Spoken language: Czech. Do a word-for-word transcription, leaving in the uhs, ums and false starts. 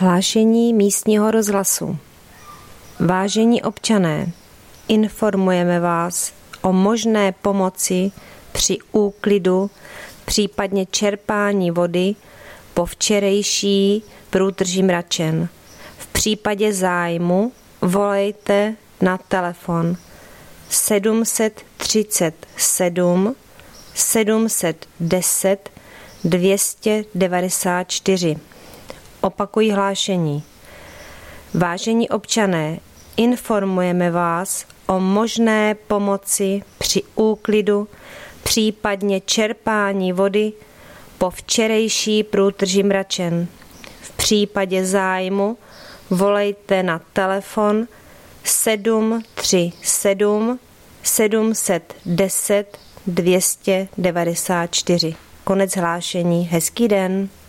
Hlášení místního rozhlasu. Vážení občané, informujeme vás o možné pomoci při úklidu, případně čerpání vody po včerejší průtrži mračen. V případě zájmu volejte na telefon sedm set třicet sedm sedm set deset dvě stě devadesát čtyři. Opakuji hlášení. Vážení občané, informujeme vás o možné pomoci při úklidu, případně čerpání vody po včerejší průtrži mračen. V případě zájmu volejte na telefon sedm tři sedm sedm set deset dvě stě devadesát čtyři. Konec hlášení. Hezký den.